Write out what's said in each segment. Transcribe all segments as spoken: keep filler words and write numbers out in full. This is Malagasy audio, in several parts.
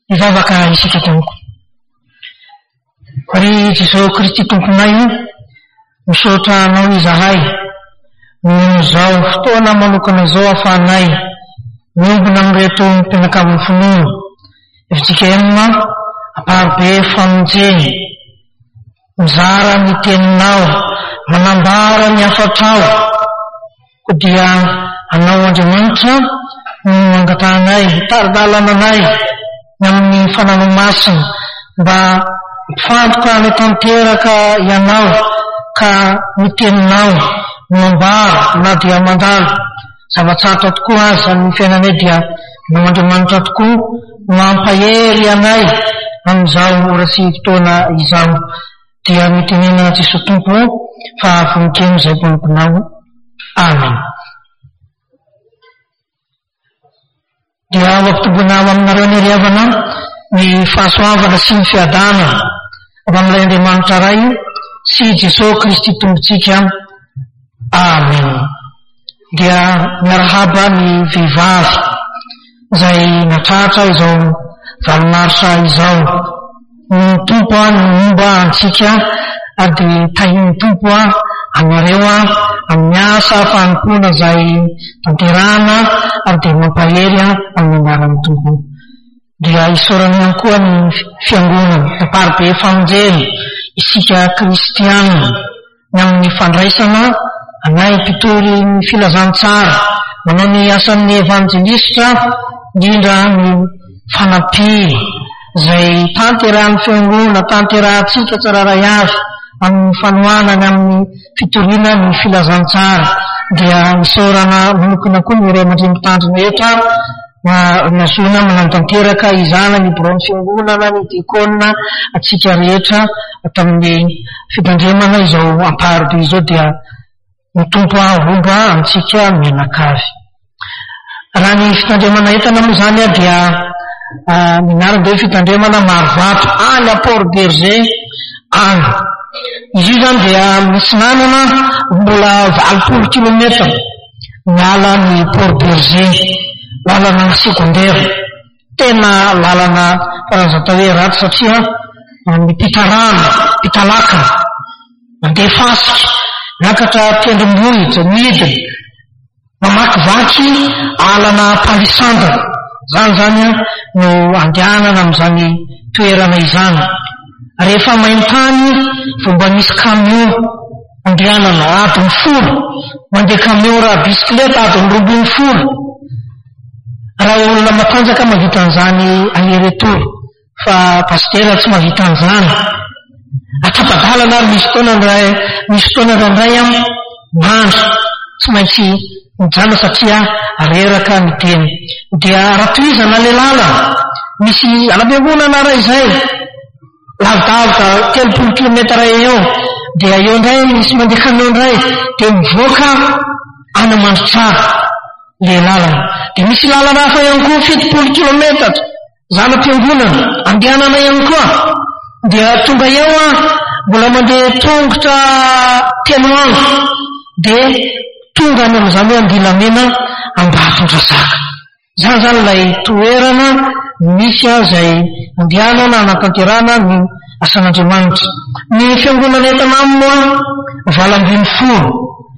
ivavaka isika tamiko. Ry Jesosy Kristy tomponay misaotra anao izahay nizao fotoana manokana zao afahanay miombona amireto mpianakavy finoana efitsika enina aparbe famonjeny mizara ny teninao manambara ny afatrao ko dia anao Andriamanitra no angatanay taridalana amin'ny fanano masina mba mpifantoka ny tanteraka ianao ka ny teninao mambara na dia mandalo zava-tsara tokoa aza ny fiainanay dia no Andriamanitra tokoa mampahery anay amin'izao ora sy fotoana izao dia mitenena Jesosy Tompo fa vonikeno izay mpamponao. Amen. Dia mampitombona aminareo ny riavana ny fahasoavana sy ny fiadana avy amin'ilay Andriamanitra ray sy Jesosy Kristy tompontsika. Amen. Dia miarahaba ny vehivavy izay natratra izao valinaritra izao ny tompo ny momba antsika ary tahiny tompo anareo amin'ny asa fanompoana izay tanterana ary dia mampahery amin'ny anaran'ny tompo. Dia isaorany ihany koa ny fiangonana aparbe famonjeny isika kristianina ny amin'ny fandraisana anay mpitory ny filazantsara manao ny asan'ny evanjelistra indrindra ny fanampy izay tanterahany fiangonana tanterahantsika tsararay avy amin'ny fanohanany amin'ny fitoriana ny filazantsara. Dia isaorana manokana koa ny iray aman-dreny mitandrina etra nazona manantanteraka izana ny borony fiangonana ny diakona atsika rehetra atamin'ny fitandremana izao ampaharbe izao dia ny tompo ahomba amintsika menakavy. Raha ny fitandremana entana moa zany dia minarana dia fitandremana marovato any Port Berger any. Izy io zany dia misy nanana mbola valopolo kilometra miala ny Port Berger, lalana secondaire, tena lalana farazata hoe ratsy satria mipita rano, mipita laka, mandeha fasiky, miakatra tendrombohitra, midina, mamakivaky alana mpandrisandana. Zany zany no andehanana amin'izany toerana izany. Rehefa maintany fomba misy camion andehanana adiny folo, mandeha camion raha bisikileta adiny roabiny folo. Raha olona matanjaka mahavita an'izany aller-retour fa pasitera tsy mahavita an'izany. Atrapadalana misy fotoana ray misy fotoana randray mandro tsy maintsy mijana satria reraka ny teny. Dia ratoizana le lala misy alabegonana ray izay lavidavitra telopolo kilometra eo dia eo ndray misy mandeha camion ndray dia mivoaka any Mandrotsara le lalana. Dia misy lalana hafa ihany koa fitopolo kilometra zanam-piangonana andehanana ihany koa dia tonga eo mbola mandeha tongotra telo andro dia tonga any amin'izany hoe Andilamena Ambatondrazaka. Zany zany ilay toerana misy izay andehanana anatanterana ny asan'Andriamanitra. Ny fiangonana entana aminy valo ambin'ny folo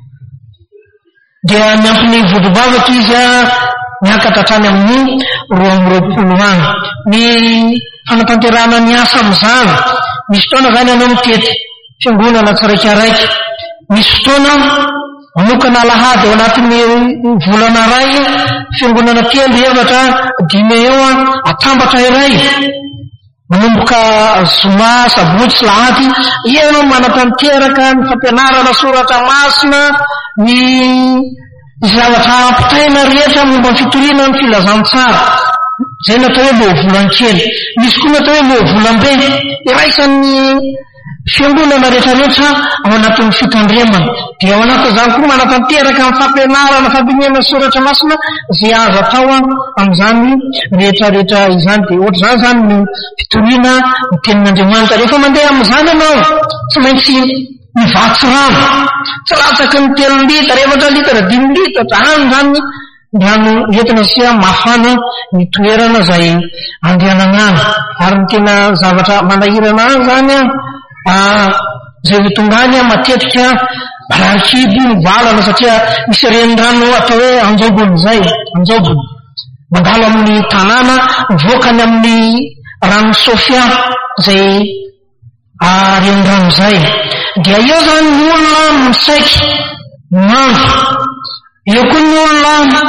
dia miampy ny vodibavatra izy miakatra hatrany amin'ny roa amby roapolo any. Ny fanatanterana ny asa amin'izany misy fotoana zany ianao mitety fiangonana tsiraikiraiky, misy fotoana manokana alahady ao anatin'ny volana ray fiangonana telo efatra dimy eo atambatra iray manomboka zoma sabotsy lahady ianao manatanteraka ny fampianarana soratra masina ny zavatra ampitaina rehetra momba fitoriana ny filazantsara. Zay natao hoe leo volankely, misy koa natao hoe leo volambe iraisan'ny fiangonana rehetrarehetra ao anatin'ny fitandremana. Dia ao anatin'izany koa manatanteraka amin'ny fampianarana fampinena soratra masina izay azo atao amin'izany rehetrarehetra izany. Dia ohatra zany zany ny fitoriana ny tenin'Andriamanitra. Rehefa mandeha amin'izany ianao tsy maintsy mivatsy rano, tsy latsaky ny telo litra, efatra litra, dimy litra, any zany Diano entina sia mafana ny toerana zay andehanana any ary ny tena zavatra manahirana any zany a zay vitongany a matetika mararikiby ny valana satria misy renirano atao hoe anjaobony zay anjaobony mandalo amin'ny tanàna voakany amin'ny rano Sofia zay renirano zay dia eo zany ny olona misaiky mandro eo koa ny olona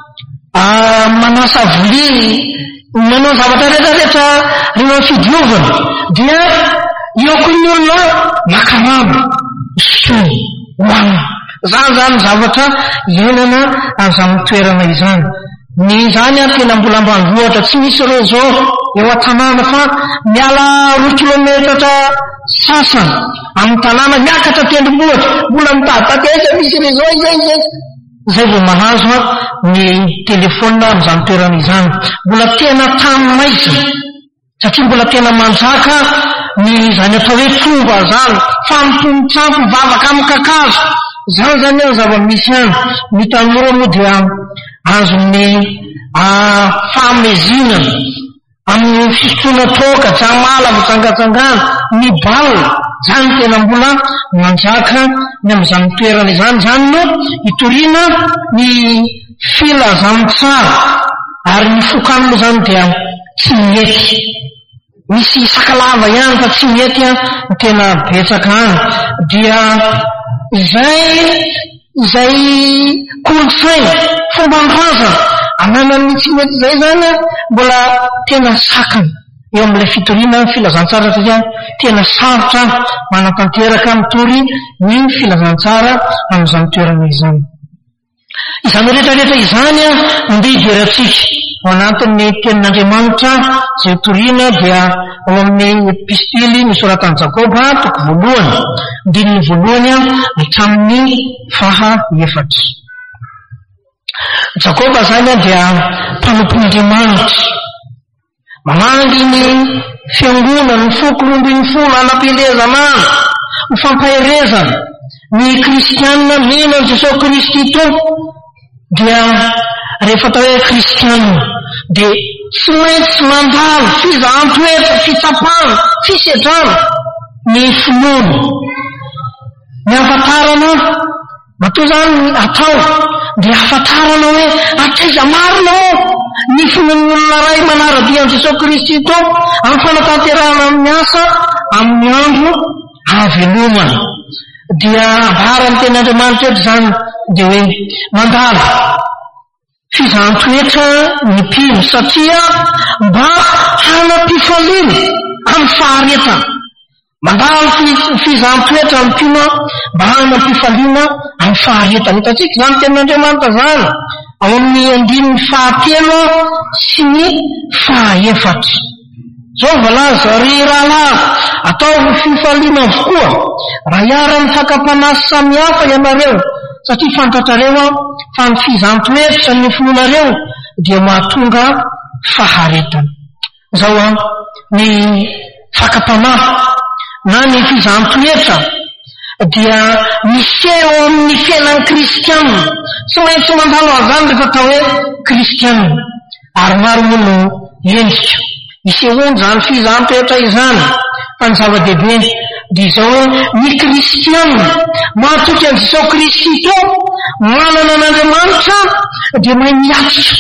manasa vilia manao zavatra rehetrarehetra reo fidiovana dia eo koa ny olona makarabo so hoanina zany zany zavatra iainana azamy toerana izany ny zany a tena mbola ambanivohitra tsy misy réseau eo an-tanàna fa miala roa kilometatra sasany amin'ny tanàna miakatra tendrombohitra mbola mitady eza misy réseau izay izay zay vao mahazo ny telefona am'izany toerana izany mbola tena tany maizina satria mbola tena manjaka ny zany atao hoe trova zany famponitsampo vavaka amin'ny kakazo zany zany eo zava-misy any ny tanora moa dia azony famezina amin'ny fisotroana toka jamala mitsangatsangana ny bal zany tena mbola manjaka ny am'izany toerana izany zany no itoriana ny filazany tsara ary ny fokaniny zany dia tsy mety misy sakalava ihany fa tsy mety a tena betsaka any dia zay zay kolotsaina fomban-drazana ananany tsy mety zay zany mbola tena sakana eo amin'ilay fitoriana filazantsara satria tena sarotra manatanteraka mitory ny filazantsara amin'izany toerana izany izany rehetrarehetra izany a ndeha iverantsika ao anatin'ny tenin'Andriamanitra zay toriana dia ao amin'ny epistily nisoratan'i Jakoba toko voalohany ndininy voalohany a hatramin'ny faha efatra Jakoba zany a dia mpanompon'Andriamanitra manangy ny fiangonana ny foko roa ambin'ny folo anam-pilezana ny fampaherezana ny kristianina mihinana Jesosy Kristy tompo dia rehefa atao hoe kristianina dia tsy maintsy mandalo fizahan-toetra fitsapana fisedrana ny finoana ny afatarana matoa zany atao dia afatarana hoe ataiza marina ao ny finoan'olona ray manara-dian'i Jesosy Kristy tompo amin'ny fanatanterahana amin'ny asa amin'ny andro havelomana dia abarany ten'Andriamanitra eto zany dia hoe mandalo fizahan-toetra ny mpino satria mba hanam-pifaliana amin'ny faharetana mandalo fizahan-toetra ny mpino mba hanam-pifaliana amin'ny faharetana hitantsika zany ten'Andriamanitra zany ao amin'ny andininy fahatelo sy ny fahaefatra zao valaza ry rahalahy atao fifaliana avokoa raha iara-ny fakapanasy samihafa ianareo satria fantatrareo fa ny fizahan-toetra ny finoanareo dia mahatonga faharetana zao a ny fakapanahy na ny fizahan-toetra dia miseho amin'ny fiainan'ny kristianina tsy maintsy mandalo azany rehefa atao hoe kristianina ary maro mono endrika isehoany zany fizahan-toetra izany fa ny zava-dehibe dia izao hoe ny kristianina mahatoky an' Jesosy Kristy tompo manana an'Andriamanitra dia mahay miatitra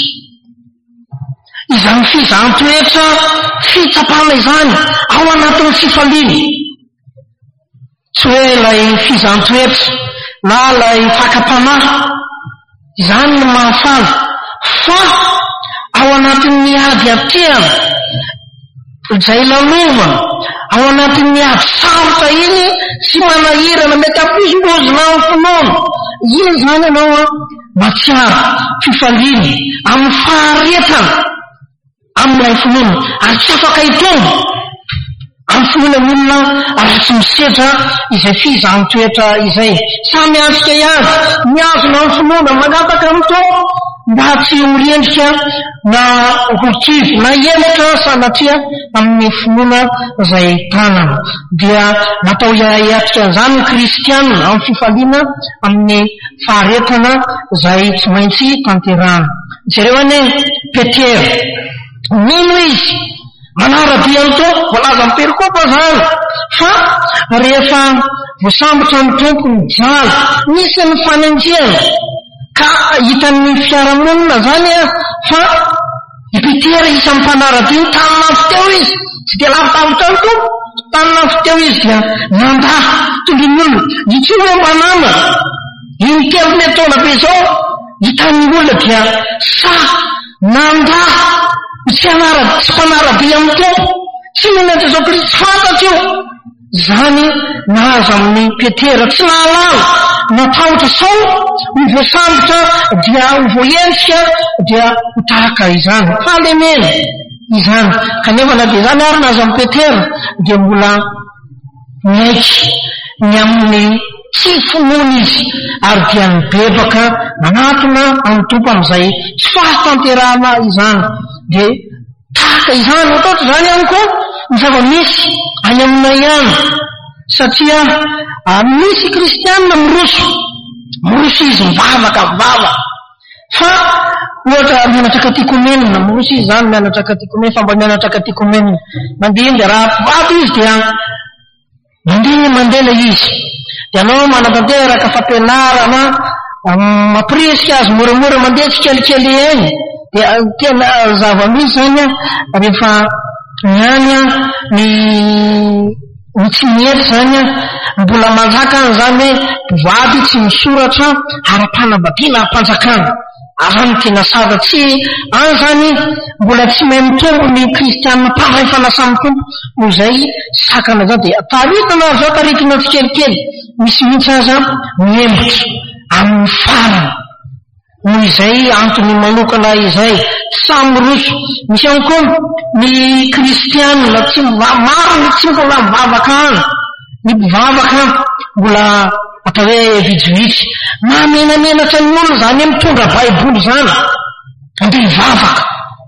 izany fizahan-toetra fitsapana izany ao anatin'ny fifaliana tsy hoe ilay fizahan-toetra na ilay fakapanahy izany no mahafaly fa ao anatin'ny ady atehana izay lalova ao anatin'ny ady sarotra iny sy manahirana mety ampisombozina amin'ny finoana iny zany ianao a matsiaro fifaliana amin'ny faharetana amin'ilay finoana ary tsy afaka hitombo amin'ny finoanan'olona ary tsy misedra izay fizahan-toetra izay samy antsika ihany miazona amin'ny finoana mangataka amin'ny tompo mba tsy horendrika na hokivo na elatra sanatria amin'ny finoana izay tanana dia natao hiatrika an'izany ny kristianina amin'ny fifaliana amin'ny faharetana izay tsy maintsy tanterahana. Jereo ane Petera nino izy manara-biany to voalaza amin'ny perikopa zany fa rehefa voasambotra amin'ny tompony jaly nisy ny fanenjehana ka hitan'ny fiarahamonina zany a fa i Petera isan'ny mpanara-biany tany lafo teo izy tsy dia lavitavy tany tompo tany lafo teo izy dia nandaha tondrin'olona itsy hoe manama iny telony taona be zao hitan'ny olona dia sa nandaha tsy anara tsy mpanara-be amin'ny tompo tsy nina Jesosy Kristy tsy fantatry io zany nahazo amin'ny Petera tsy nahalala natahotra sao ny voasambotra dia voaentsika dia tahaka izany fahalemena izany kanefa na dia zany ary nahazo amin'ny Petera dia mbola miaiky ny amin'ny tsy finoana izy ary dia nibebaka nanatona amin'ny tompo amin'izay tsy fahatanterahana izany dia tahaka izany ataotra zany ihany koa ny zava-misy any aminay ihany satria misy kristianina miroso miroso izy mivavaka mivavaka fa ohatra mianatra katikomenina miroso izy zany mianatra katikomenina fa mba mianatra katikomenina mandeha iny dia raha mpivato izy dia mandeha mandela izy dia anao manatanteraka fampianarana mampirisika azy moramora mandeha tsy kelikely eny dia tena zava-misy zany a rehefa miany ny ny tsy mety zany a mbola manjakana zany hoe mpivady tsy misoratra ara-panambadiana ampanjakana azany tena sava tsy any zany mbola tsy mahay mitombo ny kristianina mpahay fanasany tompo noho izay sakana zany dia taritana zao taritana tsikelikely misy mihitsy aza miembotra amin'ny farany noho izay antony manokana izay samy roso misy ihany koa ny kristianina tsy maro ny tsy mbola mivavaka any ny mpivavaka mbola atao hoe vitsivitsy mamenamenatra ny olona zany mitondra baiboly zany andeha hivavaka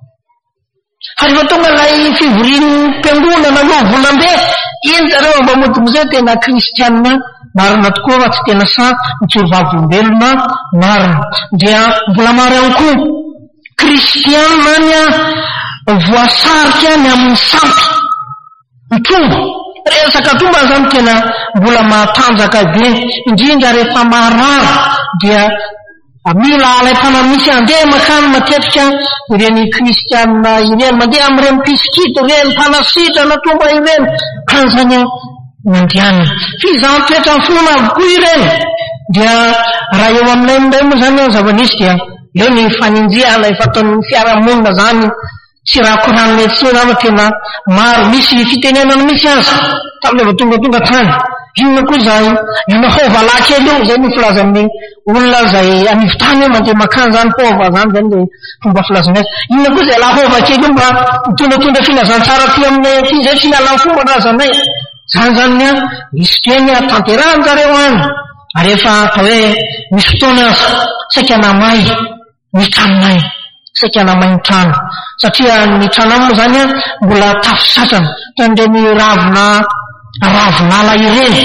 fa rehefa tonga lay fivorian'ny mpiangonana aloha volambe iny zareo mba modimizay tena kristianina marina tokoa fa tsy tena sa mitsovavolombelona marina dia mbola maro ihany koa kristianina any a voasarika ny amin'ny sampy mitombo resaka tomba zany tena mbola matanjaka be indrindra rehefa marary dia mila alay-pana misy andeha makany matetika ireny kristianina ireny mandeha amin'ireny pisikito ireny mpanasitrana tomba ireny any zany mandehanina fizantoetra ny finoana avokoa ireny dia raha eo aminay minday moa zany zava-nisy dia eo ny faninjiana efa ataon'ny fiarahamonina zany tsy raha koranina tsy zava tena maro misy fitenenana misy azy tamin'ny ava tonga tonga tany inona koa zay ina hova lankely io zay ny filaza amin'ny olona zay anivitany io mandeha makany zany hova zany zany le fomba filazana azy inona koa zay la hova kely io mba mitondratondra filazantsara ty aminay aty zay tsy miala fomba razanay zany zany a misy teny a tanterahany zareo any rehefa atao hoe misy fotoana azy saika namay ny tranonay saika namay ny trano satria ny trano moa zany a mbola tafisatrana tanireny ravina ravinala ireny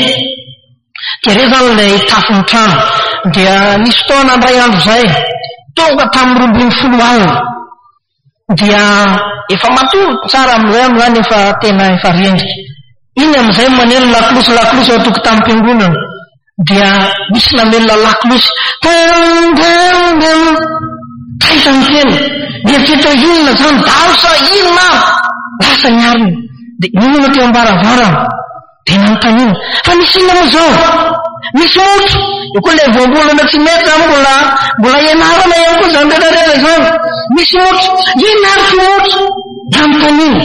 dia re zany lay tafin'ny trano dia nisy fotoana andray andro zay tonga tamin'ny rombony folo alina dia efa matory tsara am'izay am'zany efa tena efa rendrika iny am'izay manelo lakolosy lakolosy ao toky tamin'ny mpiangonana dia misy namelona lakolosy tandandam taitany tena mieritretra inona zany daro sa inona lasa niariny dia inona teo ambaravarana dia nanotanina fa misy inona moa zao misy motro io koa le voambolana tsy mety zany mbola mbola ianarana ihany koa zany rerarera zany misy motro inary ty motro nanotanina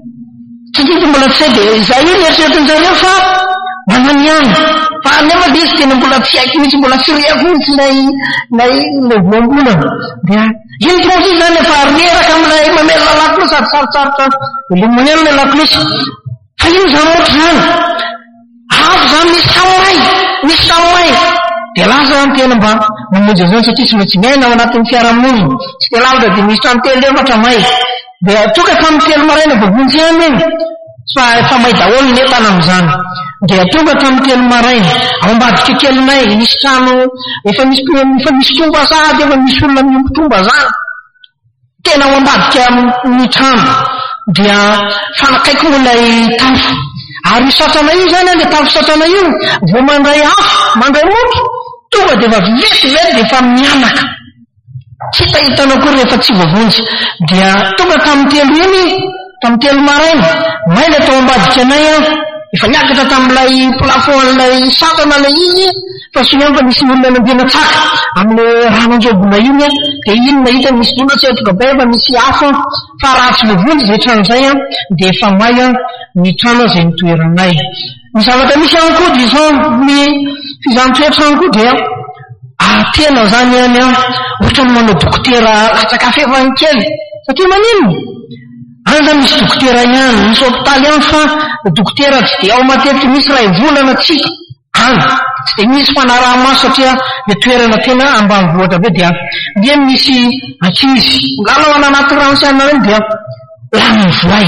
satria mbola tsy hay dia izay io nieritreretin'izareo fa manany ihany fa nefa dia izy tena mbola tsy haiko mihitsy mbola tsy riako mihitsy lay lay le voambolana dia iny ty motro iny zany efa reraka amin'ilay mamelona lakolosy sady sarotsarotra le manelo le lakolosy fa ino zany motro zany avo zany misy samay misy samay dia lasa ny tena mba mamonjy zany satria tsy maintsy miaina ao anatin'ny fiarahamonina tsy dia lavitra dia misy trano telo efatra may dia tonga tamin'ny telo maraina babonjy ihany iny fa efa may daholo ny entana amin'izany dia tonga tamin'ny telo maraina ao ambadika kelinay misy trano efa misy efa misy tomba sady efa misy olona miompy tomba zany tena ao ambadika ny trano dia fanakaiky ilay tafo ary satrana io zany le tafo satrana io vao mandray afo mandray moto tonga dia efa vetivety dia efa mianaka tsy tahitanao kory rehefa tsy voavonjy dia tonga tamin'ny telo iny tamin'ny telo maraina maina tao ambadika anay a efa niakatra tamin'ilay plafon'ilay satrana lay izy fa soany fa misy olona nambena tsaka amin'le ranonjobona iny a dia iny nahita misy olona tsy atoka be fa misy afo fa raha tsy voavonjy zay trano zay a dia efa may a ny trano zay nitoeranay ny zavatra misy ihany koa dia izao ny fizanotoetra ihany koa dia tena zany any a ohatrany manao dokotera latsakafefany kely satria manino any zany misy dokotera ihany misy hôpitaly ihany fa dokotera tsy dia ao matetiky misy ray volana tsika any tsy dia misy fanaraha-maso satria le toerana tena ambanivohatra be dia dia misy ankizy ngalao ana anaty rano sy anareo dia lany voay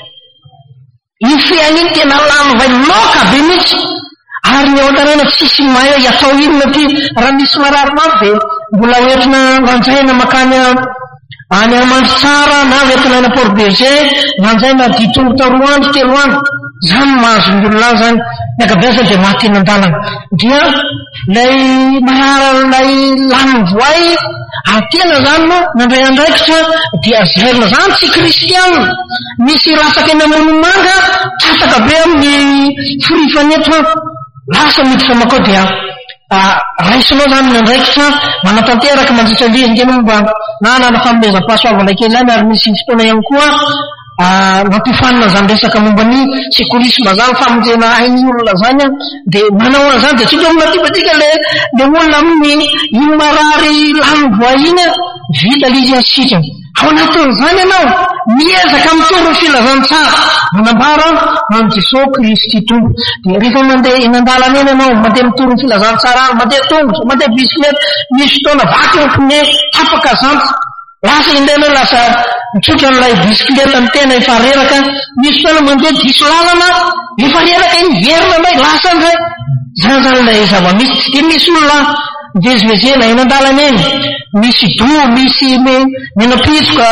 iny feany iny tena lany voay loka be mihitsy ary ny ao an-tanàna tsisy mahay hoe atao inona ty raha misy marary maro dia mbola hoentina manjaina makany any Mandritsara na hoentina any Port Berger manjaina ditongotra roa andro telo andro zany mahazo ny olona zany ny akabiazany dia maty eny an-dalana dia lay marary lay lany voay atena zany no nandray andraikitra dia zairina zany tsy kristianina misy lasaka eny amonimanga tataka be amin'ny forifaneto lasa miditra makao dia raisinao zany nandraikitra manatanteraka mandritra lizingena momba na nana fanomezam-pahasoavana kely any ary misy fotoana ihany koa nampifanina zany resaka momba ny sekurisma zany famonjena ainy olona zany a dia manaona zany dia tsika olona tipatika le le olona amin'ny iny marary lany voay iny a vita lizy asika ao anatin'izany ianao miezaka mitoro ny filazantsara manambara an Jesosy Kristy tompo dia rehefa mandeha eny an-dalana eny ianao mandeha mitoro ny filazantsara any mandeha tongotra mandeha bisikileta misy fotoana vaky ny pneu tapaka zanty lasa indray lasa mitsotra n'ilay bisikileta ny tena efa reraka misy fotoana mandeha diso lalana efa reraka iny verina anay lasa an'izay zany zany ilay zava-misy tsy dia misy olona vezivezena eny an-dalana eny misy do misy menapitsoka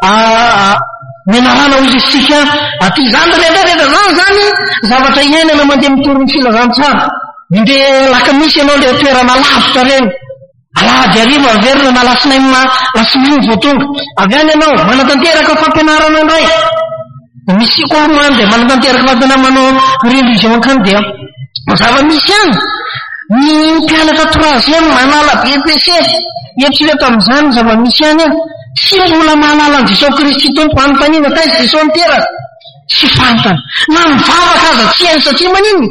menarana ozy isika aty zany rehetrarehetra zany zany zavatra iainana mandeha mitoro ny filazantsara inde laka misy ianao le toerana lavitra reny alahady arivo averina na lasinay lasinainy vao tonga avy any ianao manatanteraka fampianarana indray misy koa dia manatanteraka fampianarana manao religion ankany dia zava-misy any ny mpianatra troisième manala B P C eritrereto amin'izany zava-misy any a tsy mbola mahalala ny Jesosy Kristy tompo anontaniana taizy Jesosy niteraka tsy fantany na mivavaka aza tsy hainy satria maniny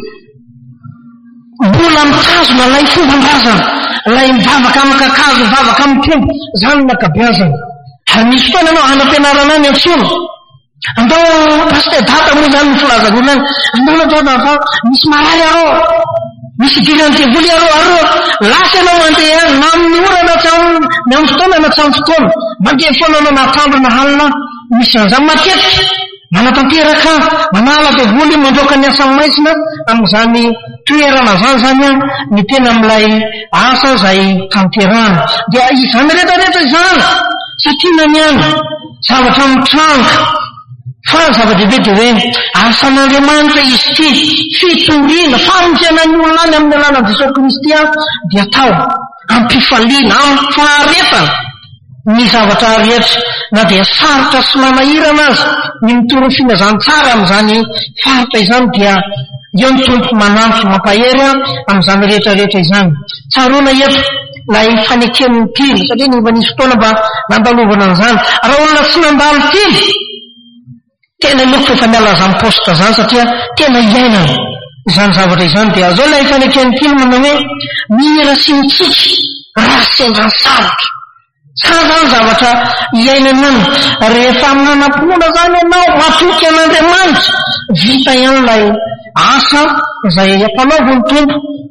mbola mitazona lay fomban-drazana lay mivavaka amin'ny kakazo mivavaka amin'ny tompo zany nakabeazana ary misy fotoana ianao anam-pianarana any antsona andao paster data moa zany ny filazan'olona any andao natao fa misy marary arô misy dilany devoly arô arô lasa ianao mandeha any na amin'ny orana hatramin'ny na amin'ny fotoana na hatramin'ny fotoana mandeha foana anao natandrona halina misy an'izany matetika manatanteraka manala devoly mandroaka ny asa maisina amin'izany toerana zany zany a ny tena amin'ilay asa zay tanterana dia izany rehetrarehetra izany satria nany any zavatra mitranga fa zava-dehibe dia hoe asan'Andriamanitra izy ty fitoriana famonjena ny olona any amin'ny alalan'i Jesosy Kristy a dia atao ampifaliana ampaharetana ny zavatra rehetra na dia sarotra sy manahirana azy ny mitoro filazantsara amin'izany faritra izany dia eo ny tompo manampy mampahery amin'izany rehetrarehetra izany tsaroana eto lay faneken'ny tily satria ny mba nisy fotoana mba nandalovana an'izany raha olona tsy nandalo tily tena loko efa miala zany posta zany satria tena iainana izany zavatra izany dia zao lay faneken'ny tily manao hoe mihira sy mitsitsy raha sendran'ny sarotra sa zany zavatra iainanany rehefa manam-pona zany ianao matoky an'Andriamanitra vita ihany lay asa zay ampanaovy ny tompo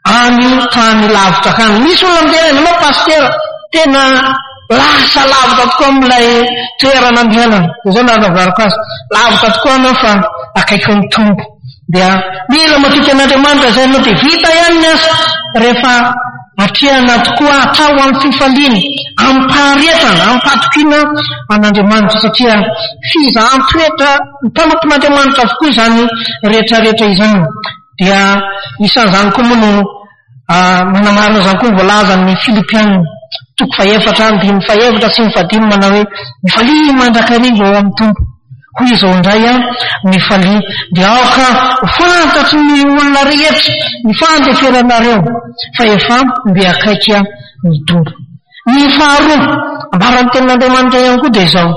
any tany lavitra kany. Misy olona miteny anao pastera tena lasa lavitra tokoa amin'ilay toerana andehanana. Izao nanavariko azy. Lavitra tokoa anao fa akaiky ny tompo. Dia mila matity an'Andriamanitra zay no dia vita ihany ny asa rehefa atrehana tokoa atao amin'ny fifaliana, amin'ny paharetana, amin'ny patokina an'Andriamanitra satria fizahan-toetra ny mpanompon'Andriamanitra avokoa izany rehetrarehetra izany. Dia isan'izany koa moa no manamarina izany koa voalaza ny Filipianina toko faefatra andiny faefatra sy ny fadimy manao hoe mifalia mandrakariva eo amin'ny tompo. Hoy izao indray a mifalia dia aoka fantatry ny olona rehetra ny fandeferanareo fa efa mbe akaiky a ny tompo. Ny faharoa ambarany tenin'Andriamanitra ihany koa dia izao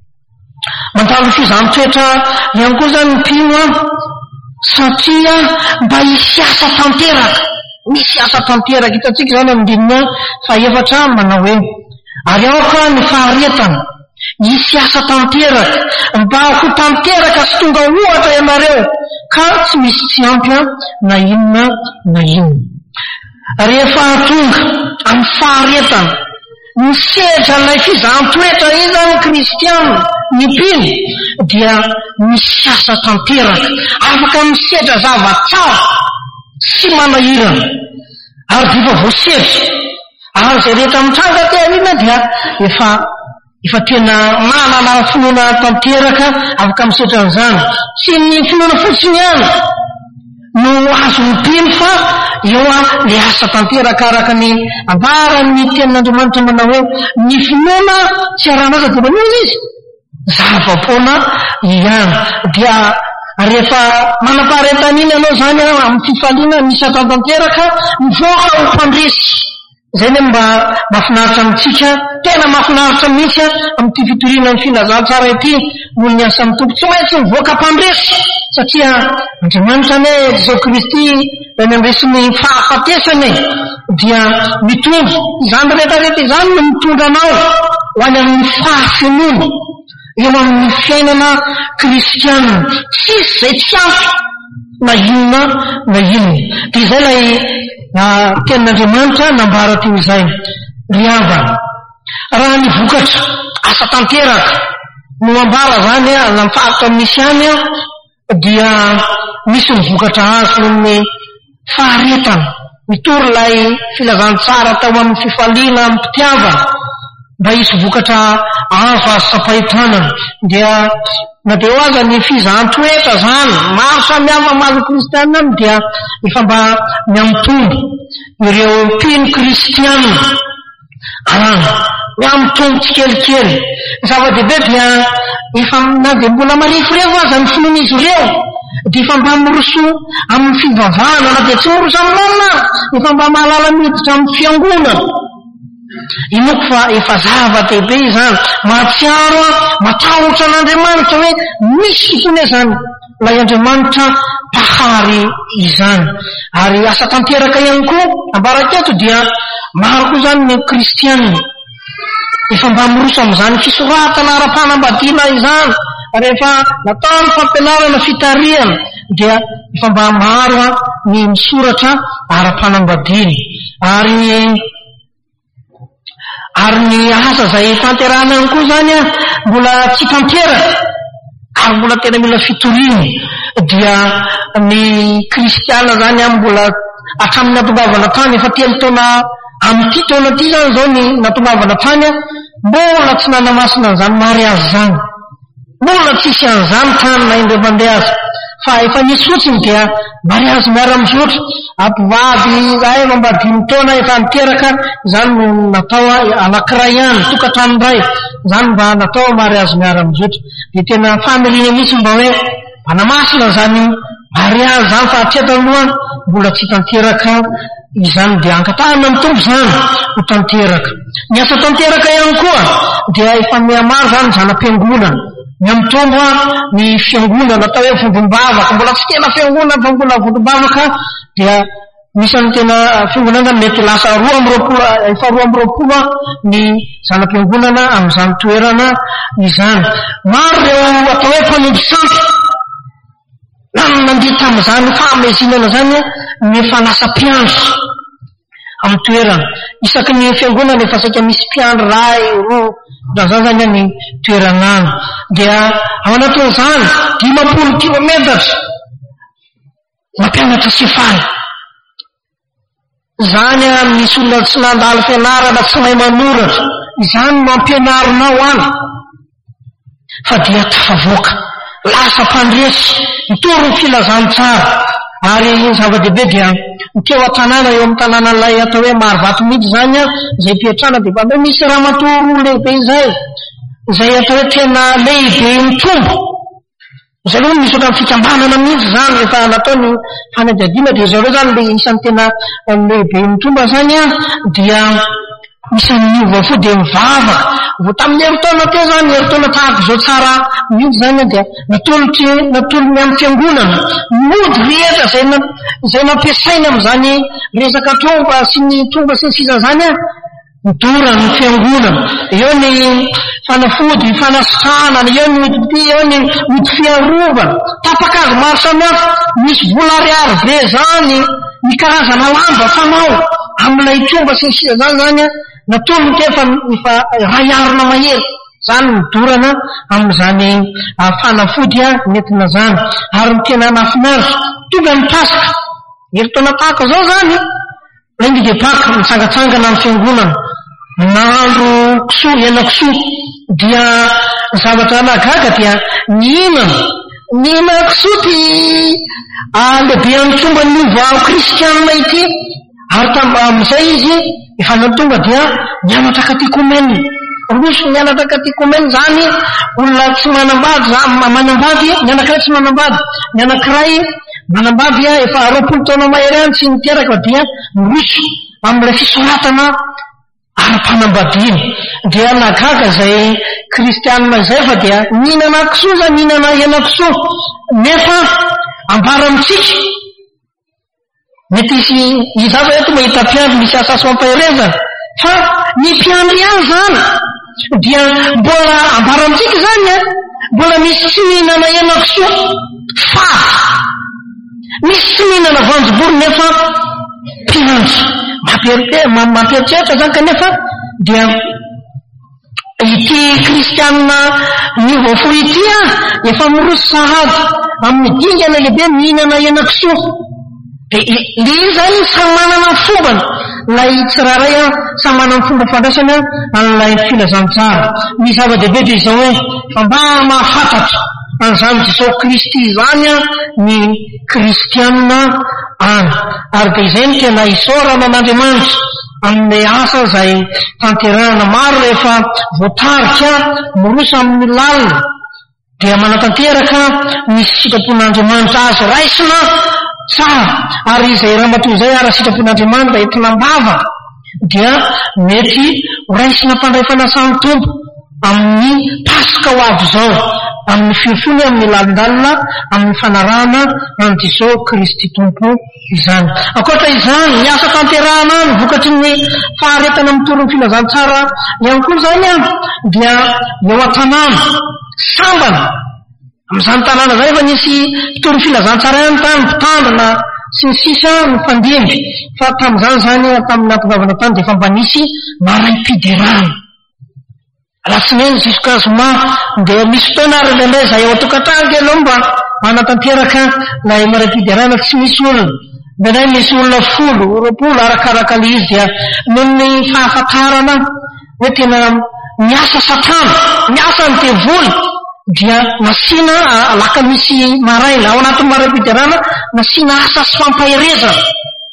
mandalo fizahan-toetra ihany koa zany mpino a satria mba hisy asa tanteraka, misy asa tanteraka hitatsika zany amin'ny dinina faefatra manao hoe ary aoka ny faharetana misy asa tanteraka mba ho tanteraka sy tonga ohatra ianareo ka tsy misy tsy ampy na inona na inona. Rehefa tonga amin'ny faharetana ny sedra ilay fizahan-toetra izany kristiana ny mpino dia misy asa tanteraka afaka misedra zava-tsara sy manahirana ary difa voasedra ary zay rehetra mitranga tearina dia efa efa tena manana finoana tanteraka afaka misedra an'izany. Tsy ny finoana fotsiny ihany no azo mpino fa eo a le asa tanteraka araka ny ambaran'ny tenin'Andriamanitra manao hoe ny finoana tsy aranaza dia manao izy zava-poana ihany. Dia rehefa manapaharetana iny ianao zany amin'ny fifaliana misy asa tanteraka mivoaka ho mpandresy. Zay ny mba mahafinaritra amitsika, tena mahafinaritra mihitsy amin'ity fitoriana ny filazantsara ity noho ny asa mitompo. Tsy maintsy mivoaka mpandresy satria Andriamanitra ne Jesosy Kristy eny andresiny fahafatesany dia mitondra izany rehetrarehetra izany no mitondra anao ho any amin'ny fahafenoana eo amin'ny fiainana kristiana. Tsisy zay tsy ampy na inona na inona. Dia izay lay tenin'Andriamanitra nambara teo izay ry havana. Raha ny vokatra asa tanteraka no ambara zany a na mifaritra misy any a dia misy ny vokatra azo ny faharetana mitory lay filazantsara tao amin'ny fifaliana amin'ny mpitiavana mba hisy vokatra azo azo sapahitana. Dia na dia ho aza ny fizahan-toetra zany maro samihafa mazo kristiana dia efa mba miamitombo ireo mpino kristiana any miamitombo tsikelikely. Zava-dehibe dia efa na dia mbola marifirefo aza ny finoana izy ireo dia efa mba miroso amin'ny fivavahana na dia tsy miroso amin'olona efa mba mahalala miditra amin'ny fiangonana. Inoko fa efa zava-dehibe izany mahatsiaro matahotra an'Andriamanitra hoe misy fotoana izany lay Andriamanitra pahary izany. Ary asa tanteraka ihany koa ambaraketo dia maro koa zany ny kristiana efa mba miroso amin'izany fisoratana ara-panambadiana izany. Rehefa natao ny fampianarana fitariana dia efa mba maro ny misoratra ara-panambadiana. Ary ary ny asa zay tanterana ihany koa zany a mbola tsy tanteraka ary mbola tena mila fitoriana dia ny kristiana zany a mbola hatramin'ny natongavana tany efa telo taona amin'ity taona ity zany zao ny natongavana tany a mbola tsy nanamasina an'izany mariazy zany, mbola tsisy an'izany tany na indray mandeha azy fa efa nisy fotsiny dia mariazy miara-mizotra ampivady zahay mamba dimy taona efa niteraka zany no natao anankiray ihany tokantrano iray zany mba natao mariazy miara-mizotra. Dia tena famelina mihitsy mba hoe manamasina zany mariazy zany fa hatreto aloha mbola tsy tanteraka izany dia ankatahana mitombo zany ho tanteraka. Ny asa tanteraka ihany koa dia efa mihamaro zany zanam-piangonana miamitombo ny fiangonana atao hoe vondombavaka, mbola tsy tena fiangonana fa mbola vondombavaka dia misy ny tena fiangonana mety lasa roa amby roapolo efa roa amby roapolo ny zanam-piangonana amin'izany toerana izany. Maro ireo atao hoe mpanombo santy na mandeha tamin'izany fahamezinana zany ny fanasam-piandro amin'ny toerana isaky ny fiangonana efa saika misy mpiandro ray roa raha zany zany ny toeranany dia ao anatin'izany dimampolo kilometatra mampianatra sefaly zany a misy olona tsy nandalo fianarana tsy mahay manoratra izany mampianarinao any fa dia tafavoaka lasa mpandresy mitory ny filazany tsara ary zava-dehibe dia mikeo an-tanàna eo amin'ny tanàna lay atao hoe Marivato mihitsy zany a zay mpiatrana dia mba misy raha matoro lehibe izay zay atao hoe tena lehibe mitombo zay aloha misy ohatran'ny fikambanana mihitsy zany rehefa natao ny fanadiadiana dia zareo zany le isan'ny tena lehibe mitomba zany a dia isan'ny miova fo dia mivavaka vo tamin'ny heritaona teo zany heritaona tahaka zao tsara mihitsy zany dia natolotry natolony amin'ny fiangonana mody rehetra zay na zay nampiasaina amin'izany resaka tromba sy ny tromba sy ny sisa zany a midora ny fiangonana eo ny fanafody fanasitranana eo ny odi eo ny ody fiarovana tapakazo maro samihafa misy volariary be zany ny karazana lamba fanao amin'ilay tromba sy ny sisa zany zany a natolony efa efa rayarina mahery zany midorana amin'izany fanafody a nentina zany ary ny tena nafinaritra tonga ny pasika heritaona tahaka zao zany langy de paka mitsangatsangana amin'ny fiangonana nandro kisoa hena-kisoa dia zavatra nagaga dia nihinana nihinana kisoa ty lehibe amin'ny tonga ny ovao kristianina ity ary tam amin'izay izy efa natonga dia nianatra katekomene roso nianatra katekomene zany olona tsy manambady manambady ny anakiray tsy manambady ny anakiray manambady a efa roapolo taona mahery any tsy niteraka dia roso amin'ilay fisoratana ara-panambadiana dia nagaga zay kristianina izay fa dia nihinana kisoa zany nihinana hena-kisoa nefa ambara amitsika mety isy izava eto mahita mpiandro misy asaso ampaherezana fa ny mpiandro ihany zany dia mbola ambara amitsika zany a mbola misy tsy mihinana hena-kisoa fa misy tsy mihinana vanjobory nefa mpiandro mampieritreritra zany kanefa dia ity kristianina niovafo ity a efa miroso sahady amin'ny dingana lehibe mihinana hena-kisoa de le zany samy manana ny fombany lay tsiraray a samy manana ny fomba fandraisana an'ilay filazantsara ny zava-dehibe de izao hoe fa mba mahafantatra an'izany Jesao Kristy zany a ny kristianina any ary de izay ny tena isaorana an'Andriamanitra amin'ny asa zay tanterahana maro rehefa voatarika miroso amin'ny lalina dia manatanteraka misy sitrapon'Andriamanitra azy raisina tsara ary zay ramatoa zay ara sitrapon'Andriamanitra entina mbava dia mety raisina mpandray fanasany tompo amin'ny pasika ho avy zao amin'ny fiofony amin'ny lalindalina amin'ny fanarahana an Jesao Kristy tompo izany akoatra izany ny asa tanterahana ny vokatry ny faharetana mitoro ny filazantsara ihany koa zany a dia eo an-tanàna sambana amin'izany tanàna zay efa nisy mpitoro filazantsara ihany tany mpitandrina sy ny sisa ny fandimby fa tamin'izany zany tamin'ny ampivavana tany dia efa mba nisy maray-piderana alatsinainy jusqu'à zoma dia misy fotoana ary lendray zay eo atokantrano aloha mba manatanteraka lay maray-piderana tsy misy olona ndray misy olona folo roapolo arakaraka le izy dia noho ny fahafantarana hoe tena miasa satana miasa ny devoly dia nasina alaka misy maraina ao anatin'ny maray-piderana nasina asa sy fampaherezana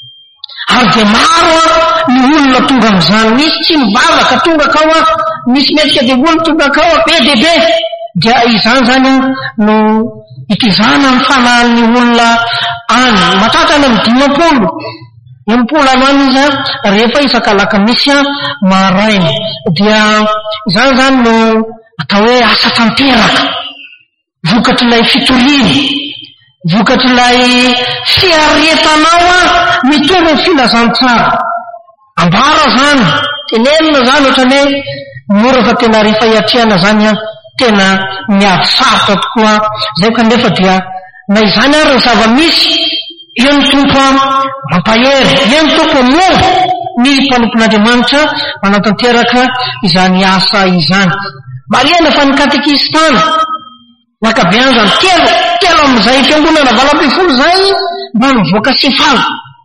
ary dia maro ny olona tonga amin'izany misy tsy mivavaka tonga kao a misy metrika devoly tonga kao a be de be dia izany zany no itizana ny fanahin'ny olona any matratrany amin'ny dimampolo enimpolo ano any izy a rehefa isakalaka misy a maraina dia izany zany no atao hoe asa tanteraka vokatr'ilay fitoriana vokatr'ilay fiaretanao a mitoro ny filazantsara ambara zany tenenina zany ohatrany hoe mora fa tena rehefa hiatrehana zany a tena miady sarotra tokoa zay kanefa dia na izany ary ny zava-misy io ny tompo mampahery, io ny tompo moro ny mpanompon'Andriamanitra manatanteraka izany asa izany. Marihana fa ny katekistana nakabeany zany telo telo amin'izay fiangonana valo ambin'ny folo zay mba mivoaka sy falo,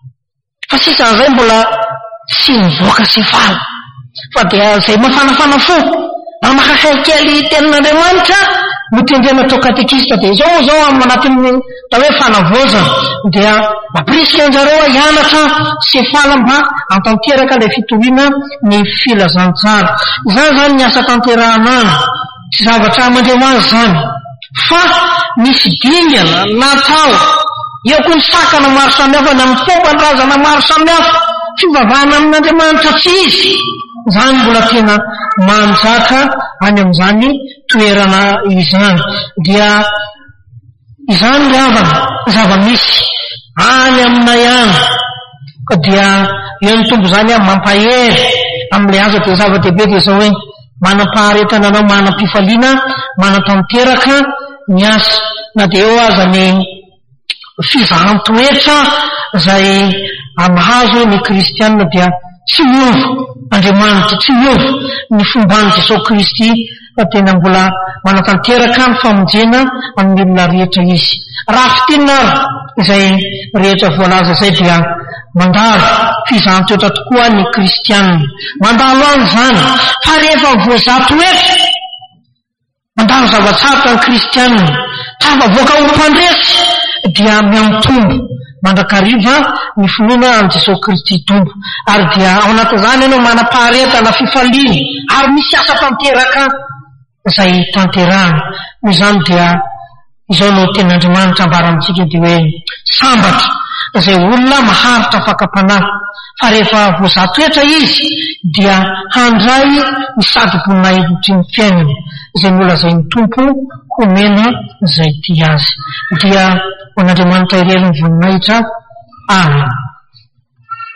fa sisan'izay mbola sy mivoaka sy falo, fa dia zay mafanafana fo na makahaikely tenin'Andriamanitra mitendrena atao katekista. Dia izao zao amin'ny anatin'ny atao hoe fanavozana dia mampirisika anjareo hianatra sy fala mba hatanteraka ilay fitoviana ny filazantsara. Izany zany ny asa tanteranana sy zavatra amandreo azy zany, fa misy dingana natao eo koa ny sakana maro samihafa na mifomban-drazana maro samihafa fivavahana amin'Andriamanitra tsy izy. Zany mbola tena manjaka any amin'izany toerana izany. Dia izany ravana zava-misy any amina ihany, ka dia eo ny tombo zany a mampahery amin'ilay asa. Dia zava-dehibe dia zao hoe manam-paharetana anao, manam-pifaliana, manatanteraka ny asa. Na dia eo aza ny fizahan-toetra zay amahazo ny kristianina dia tsy miova Andriamanitra, tsy miova ny fombany Jesosy Kristy, fa tena mbola manatanteraka ny famonjena amin'ny olona rehetra izy. Raha fitinina izay rehetra voalaza izay dia mandalo fizahan-toetra tokoa ny kristianina, mandalo any zany. Fa rehefa voazatoetra mandalo zava-tsarotra ny kristianina, tafavoaka ho mpandresy dia miamitombo mandrakariva ny finoana an' Jesosy Kristy tombo. Ary dia ao anatin'izany ianao manam-paharetana fifaliana ary misy asa tanteraka izay tanterahana. Noho izany dia izao no ten'Andriamanitra ambara amintsika dia hoe sambatra izay olona maharitra fakapanahy, fa rehefa voazatoetra izy dia handray ny sady-boninahitry ny fiainana izay nolazainy tompo homena izay ty azy. Dia ho an'Andriamanitra irery ny voninahitra. Amen.